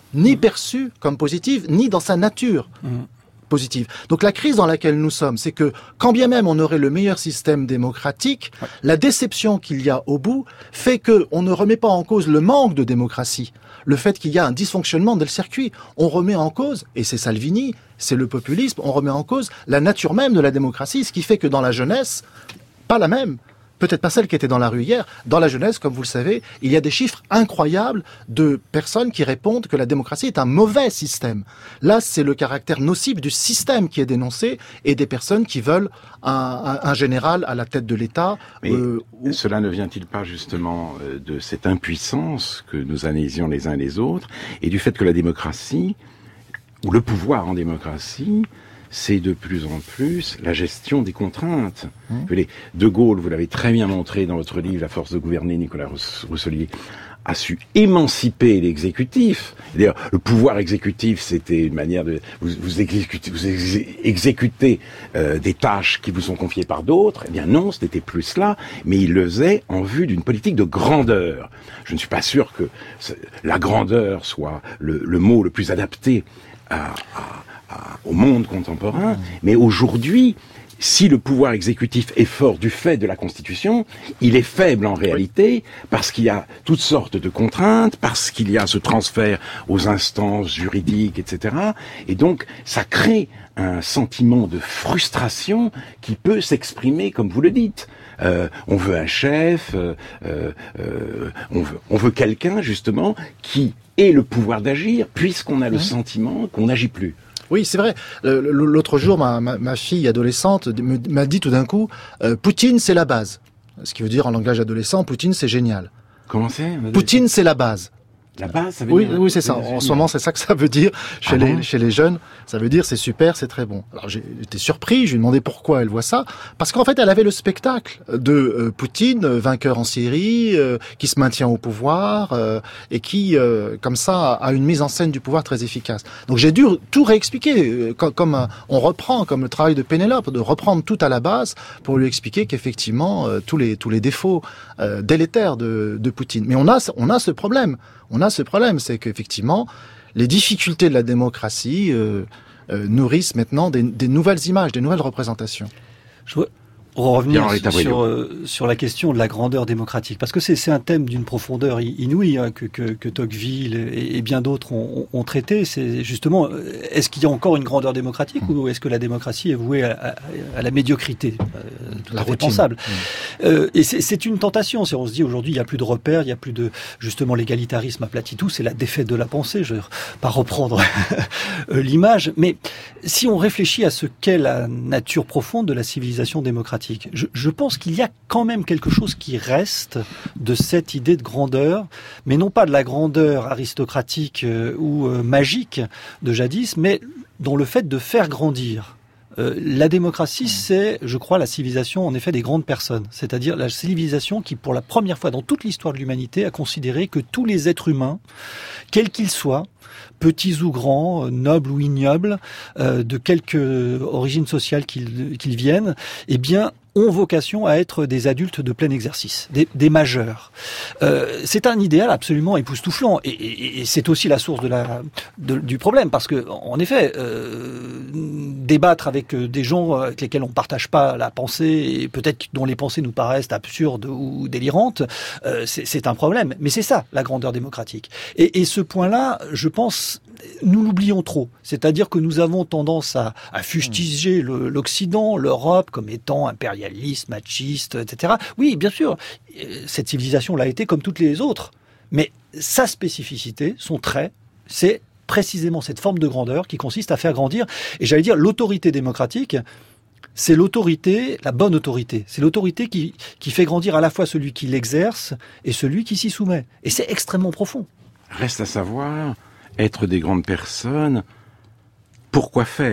C: ni perçue comme positive, ni dans sa nature positive. Donc la crise dans laquelle nous sommes, c'est que quand bien même on aurait le meilleur système démocratique, la déception qu'il y a au bout fait qu'on ne remet pas en cause le manque de démocratie, le fait qu'il y a un dysfonctionnement dans le circuit. On remet en cause, et c'est Salvini, c'est le populisme, on remet en cause la nature même de la démocratie, ce qui fait que dans la jeunesse, pas la même, peut-être pas celle qui était dans la rue hier, dans la jeunesse, comme vous le savez, il y a des chiffres incroyables de personnes qui répondent que la démocratie est un mauvais système. Là, c'est le caractère nocif du système qui est dénoncé et des personnes qui veulent un général à la tête de l'État.
A: Mais cela ne vient-il pas justement de cette impuissance que nous analysions les uns et les autres et du fait que la démocratie, ou le pouvoir en démocratie, c'est de plus en plus la gestion des contraintes. De Gaulle, vous l'avez très bien montré dans votre livre « La force de gouverner », Nicolas Rousselier, a su émanciper l'exécutif. D'ailleurs, le pouvoir exécutif, c'était une manière de... Vous exécutez des tâches qui vous sont confiées par d'autres. Eh bien non, ce n'était plus cela, mais il le faisait en vue d'une politique de grandeur. Je ne suis pas sûr que la grandeur soit le mot le plus adapté au monde contemporain, mais aujourd'hui, si le pouvoir exécutif est fort du fait de la Constitution, il est faible en réalité parce qu'il y a toutes sortes de contraintes, parce qu'il y a ce transfert aux instances juridiques, etc. Et donc, ça crée un sentiment de frustration qui peut s'exprimer, comme vous le dites. On veut un chef, on veut quelqu'un, justement, qui ait le pouvoir d'agir, puisqu'on a le sentiment qu'on n'agit plus.
C: Oui, c'est vrai. L'autre jour, ma fille adolescente m'a dit tout d'un coup, Poutine, c'est la base. Ce qui veut dire en langage adolescent, Poutine, c'est génial.
A: Comment c'est ?
C: Poutine, c'est la base.
A: La base, ça veut dire...
C: Oui, c'est ça. En ce moment, c'est ça que ça veut dire chez les jeunes. Ça veut dire c'est super, c'est très bon. Alors j'étais surpris, je lui ai demandé pourquoi elle voit ça. Parce qu'en fait, elle avait le spectacle de Poutine, vainqueur en Syrie, qui se maintient au pouvoir et qui, comme ça, a une mise en scène du pouvoir très efficace. Donc j'ai dû tout réexpliquer, comme on reprend, comme le travail de Pénélope, de reprendre tout à la base pour lui expliquer qu'effectivement, tous les défauts délétères de Poutine. Mais on a ce problème. C'est qu'effectivement, les difficultés de la démocratie nourrissent maintenant des nouvelles images, des nouvelles représentations.
B: Je veux revenir sur la question de la grandeur démocratique, parce que c'est un thème d'une profondeur inouïe que Tocqueville et bien d'autres ont traité. C'est justement, est-ce qu'il y a encore une grandeur démocratique ou est-ce que la démocratie est vouée à la médiocrité
C: la
B: responsable. Et c'est une tentation. On se dit aujourd'hui, il n'y a plus de repères, il n'y a plus de... Justement, l'égalitarisme aplatit tout, c'est la défaite de la pensée. Je ne vais pas reprendre l'image, mais si on réfléchit à ce qu'est la nature profonde de la civilisation démocratique, je pense qu'il y a quand même quelque chose qui reste de cette idée de grandeur, mais non pas de la grandeur aristocratique ou magique de jadis, mais dans le fait de faire grandir. La démocratie, c'est, je crois, la civilisation, en effet, des grandes personnes. C'est-à-dire la civilisation qui, pour la première fois dans toute l'histoire de l'humanité, a considéré que tous les êtres humains, quels qu'ils soient, petits ou grands, nobles ou ignobles, de quelque origine sociale qu'ils viennent, eh bien, ont vocation à être des adultes de plein exercice, des majeurs. C'est un idéal absolument époustouflant, et c'est aussi la source du problème, parce que, en effet, débattre avec des gens avec lesquels on ne partage pas la pensée, et peut-être dont les pensées nous paraissent absurdes ou délirantes, c'est un problème. Mais c'est ça, la grandeur démocratique. Et ce point-là, je pense, nous l'oublions trop. C'est-à-dire que nous avons tendance à fustiger l'Occident, l'Europe, comme étant impérialiste, machiste, etc. Oui, bien sûr, cette civilisation l'a été comme toutes les autres. Mais sa spécificité, son trait, c'est précisément cette forme de grandeur qui consiste à faire grandir. Et j'allais dire, l'autorité démocratique, c'est l'autorité, la bonne autorité. C'est l'autorité qui fait grandir à la fois celui qui l'exerce et celui qui s'y soumet. Et c'est extrêmement profond.
A: Reste à savoir, être des grandes personnes, pourquoi faire ?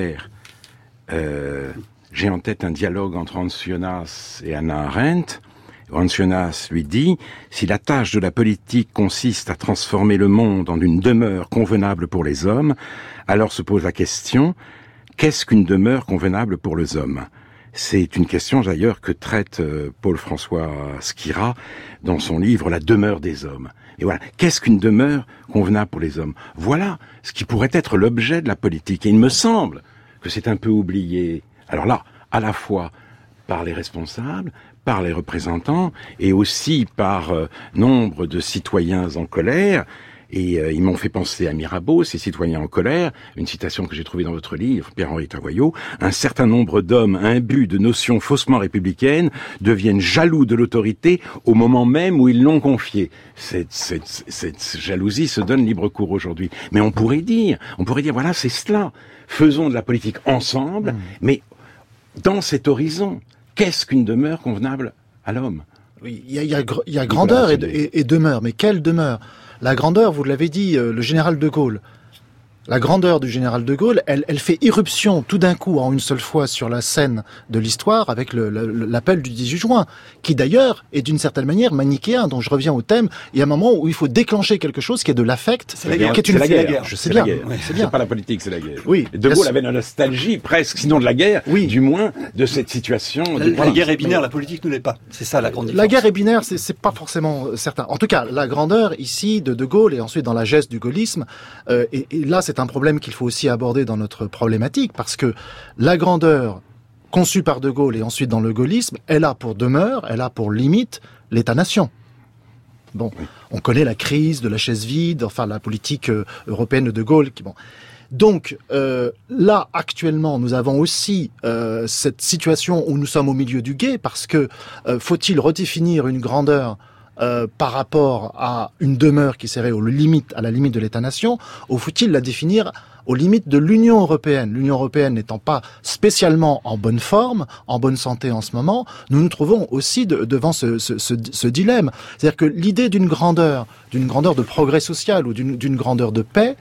A: J'ai en tête un dialogue entre Hans Jonas et Hannah Arendt. Hans Jonas lui dit « Si la tâche de la politique consiste à transformer le monde en une demeure convenable pour les hommes, alors se pose la question, qu'est-ce qu'une demeure convenable pour les hommes ? C'est une question d'ailleurs que traite Paul-François Skira dans son livre La demeure des hommes. Et voilà, qu'est-ce qu'une demeure convenable pour les hommes? Voilà ce qui pourrait être l'objet de la politique. Et il me semble que c'est un peu oublié. Alors là, à la fois par les responsables, par les représentants, et aussi par nombre de citoyens en colère. Et ils m'ont fait penser à Mirabeau, ces citoyens en colère, une citation que j'ai trouvée dans votre livre, Pierre-Henri Tavoyot, un certain nombre d'hommes imbus de notions faussement républicaines deviennent jaloux de l'autorité au moment même où ils l'ont confiée. Cette jalousie se donne libre cours aujourd'hui. Mais on pourrait dire, voilà, c'est cela. Faisons de la politique ensemble, mais dans cet horizon, qu'est-ce qu'une demeure convenable à l'homme?
C: Oui, il y a grandeur et demeure, mais quelle demeure? La grandeur, vous l'avez dit, le général de Gaulle. La grandeur du général de Gaulle, elle fait irruption tout d'un coup en une seule fois sur la scène de l'histoire avec l'appel du 18 juin, qui d'ailleurs est d'une certaine manière manichéen. Donc je reviens au thème, il y a un moment où il faut déclencher quelque chose qui est de l'affect,
A: qui est une guerre.
C: Je sais bien.
A: C'est pas la politique, c'est la guerre.
C: Oui.
A: De Gaulle avait la nostalgie presque, sinon de la guerre, du moins de cette situation.
B: La guerre est binaire, la politique ne l'est pas. C'est ça la grande différence.
C: La guerre est binaire, c'est pas forcément certain. En tout cas, la grandeur ici de Gaulle et ensuite dans la geste du gaullisme, et là c'est un problème qu'il faut aussi aborder dans notre problématique, parce que la grandeur conçue par De Gaulle et ensuite dans le gaullisme, elle a pour demeure, elle a pour limite l'État-nation. Bon, on connaît la crise de la chaise vide, enfin la politique européenne de De Gaulle. Donc là, actuellement, nous avons aussi cette situation où nous sommes au milieu du gué, parce que faut-il redéfinir une grandeur par rapport à une demeure qui serait à la limite de l'État-nation, ou faut-il la définir aux limites de l'Union européenne? L'Union européenne n'étant pas spécialement en bonne forme, en bonne santé en ce moment, nous nous trouvons aussi devant ce dilemme. C'est-à-dire que l'idée d'une grandeur de progrès social ou d'une grandeur de paix,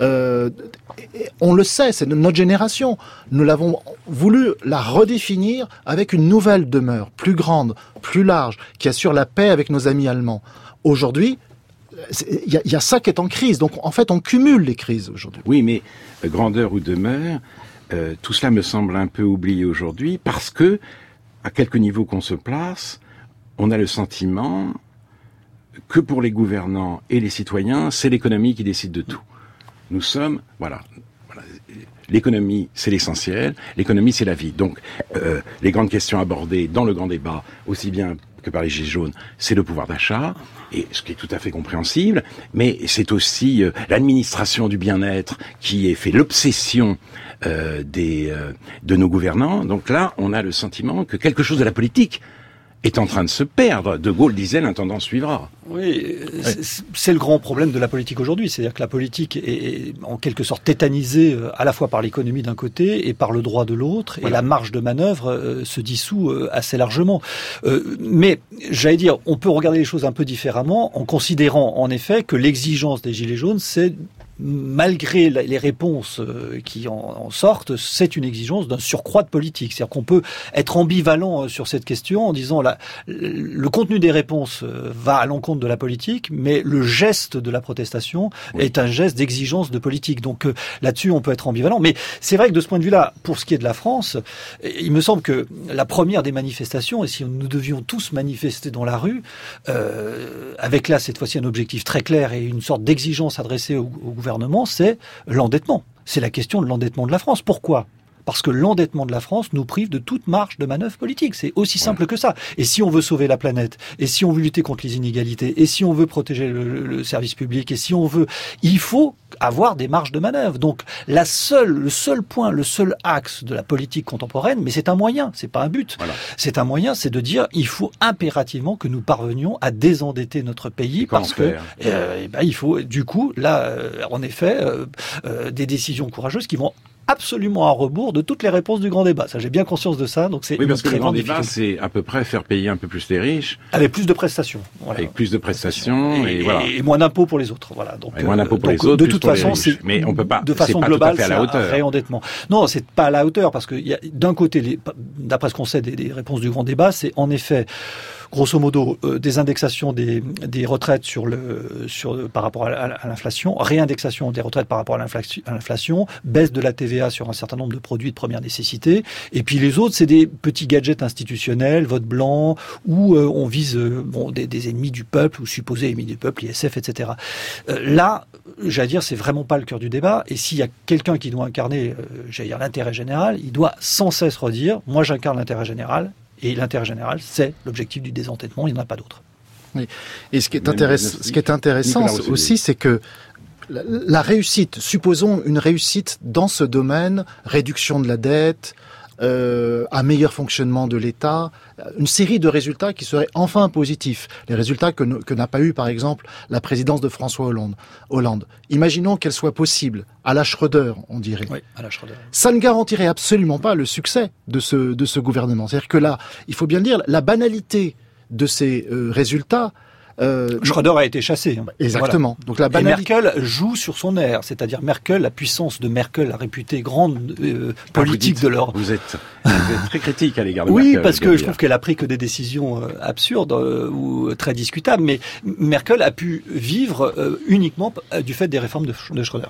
C: on le sait, c'est notre génération. Nous l'avons voulu la redéfinir avec une nouvelle demeure, plus grande, plus large, qui assure la paix avec nos amis allemands. Aujourd'hui, il y a ça qui est en crise. Donc, en fait, on cumule les crises aujourd'hui.
A: Oui, mais grandeur ou demeure, tout cela me semble un peu oublié aujourd'hui parce que, à quelque niveau qu'on se place, on a le sentiment que pour les gouvernants et les citoyens, c'est l'économie qui décide de tout. Nous sommes, voilà. L'économie, c'est l'essentiel. L'économie, c'est la vie. Donc, les grandes questions abordées dans le grand débat, aussi bien que par les Gilets jaunes, c'est le pouvoir d'achat, et ce qui est tout à fait compréhensible, mais c'est aussi l'administration du bien-être qui est fait l'obsession de nos gouvernants. Donc là, on a le sentiment que quelque chose de la politique est en train de se perdre. De Gaulle disait, l'intendant suivra.
B: Oui, c'est le grand problème de la politique aujourd'hui. C'est-à-dire que la politique est en quelque sorte tétanisée à la fois par l'économie d'un côté et par le droit de l'autre. Voilà. Et la marge de manœuvre se dissout assez largement. Mais, j'allais dire, on peut regarder les choses un peu différemment en considérant en effet que l'exigence des Gilets jaunes, c'est malgré les réponses qui en sortent, c'est une exigence d'un surcroît de politique. C'est-à-dire qu'on peut être ambivalent sur cette question en disant le contenu des réponses va à l'encontre de la politique, mais le geste de la protestation est un geste d'exigence de politique. Donc là-dessus, on peut être ambivalent. Mais c'est vrai que de ce point de vue-là, pour ce qui est de la France, il me semble que la première des manifestations, et si nous devions tous manifester dans la rue, avec là, cette fois-ci, un objectif très clair et une sorte d'exigence adressée au gouvernement, c'est l'endettement. C'est la question de l'endettement de la France. Pourquoi ? Parce que l'endettement de la France nous prive de toute marge de manœuvre politique. C'est aussi simple que ça. Et si on veut sauver la planète, et si on veut lutter contre les inégalités, et si on veut protéger le service public, et si on veut... Il faut avoir des marges de manœuvre. Donc le seul point, le seul axe de la politique contemporaine, mais c'est un moyen, c'est pas un but. Voilà. C'est un moyen, c'est de dire il faut impérativement que nous parvenions à désendetter notre pays parce que il faut, du coup, là, en effet, des décisions courageuses qui vont absolument à rebours de toutes les réponses du grand débat. Ça, j'ai bien conscience de ça. Donc c'est
A: parce que le grand débat, c'est à peu près faire payer un peu plus les riches.
B: Avec plus de prestations. Voilà.
A: Avec plus de prestations
B: et moins d'impôts pour les autres. Voilà. Donc,
A: et moins d'impôts pour les autres.
B: De toute façon, mais on peut pas. De façon globale, c'est un réendettement. Non, c'est pas à la hauteur parce que d'un côté, d'après ce qu'on sait des réponses du grand débat, c'est en effet, grosso modo, des indexations des retraites par rapport à l'inflation, réindexation des retraites par rapport à l'inflation, baisse de la TVA TVA sur un certain nombre de produits de première nécessité. Et puis les autres, c'est des petits gadgets institutionnels, vote blanc, où on vise des ennemis du peuple, ou supposés ennemis du peuple, l'ISF, etc. Là, j'allais dire, c'est vraiment pas le cœur du débat. Et s'il y a quelqu'un qui doit incarner, l'intérêt général, il doit sans cesse redire, moi j'incarne l'intérêt général, et l'intérêt général, c'est l'objectif du désendettement, il n'y en a pas d'autre.
C: Oui. Et ce qui est intéressant aussi, c'est que la réussite, supposons une réussite dans ce domaine, réduction de la dette, un meilleur fonctionnement de l'État, une série de résultats qui seraient enfin positifs. Les résultats que n'a pas eu, par exemple, la présidence de François Hollande. Imaginons qu'elle soit possible, à la Schröder, on dirait.
B: Oui, à la Schröder.
C: Ça ne garantirait absolument pas le succès de ce gouvernement. C'est-à-dire que là, il faut bien le dire, la banalité de ces résultats.
B: Schröder a été chassé.
C: Exactement.
B: Voilà.
C: Donc la banalité...
B: Et Merkel joue sur son air, c'est-à-dire Merkel, la puissance de Merkel, la réputée grande politique de l'Europe.
A: Vous êtes très critique à l'égard de
B: Merkel. Oui, parce que
A: je
B: trouve qu'elle a pris que des décisions absurdes ou très discutables, mais Merkel a pu vivre uniquement du fait des réformes de Schröder.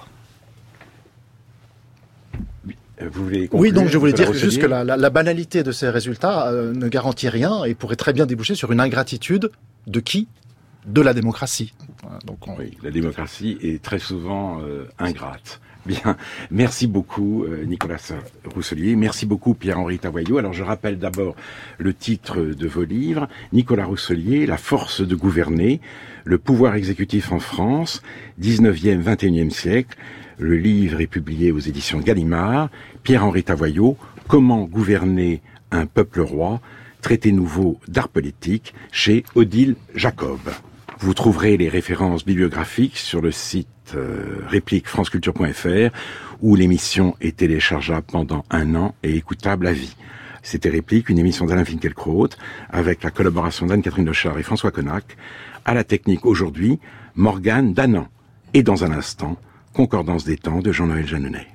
A: Vous voulez conclure,
C: oui, donc je voulais dire juste que la banalité de ces résultats ne garantit rien et pourrait très bien déboucher sur une ingratitude de qui ? De la démocratie.
A: Donc oui, la démocratie est très souvent ingrate. Bien, merci beaucoup Nicolas Rousselier, merci beaucoup Pierre-Henri Tavoyot. Alors je rappelle d'abord le titre de vos livres. Nicolas Rousselier, La force de gouverner, le pouvoir exécutif en France, 19e, 21e siècle. Le livre est publié aux éditions Gallimard. Pierre-Henri Tavoyot, Comment gouverner un peuple roi, traité nouveau d'art politique chez Odile Jacob. Vous trouverez les références bibliographiques sur le site réplique franceculture.fr où l'émission est téléchargeable pendant 1 an et écoutable à vie. C'était Réplique, une émission d'Alain Finkielkraut avec la collaboration d'Anne-Catherine Lechard et François Connac. À la technique aujourd'hui, Morgane Danan. Et dans un instant, Concordance des temps de Jean-Noël Jeanneney.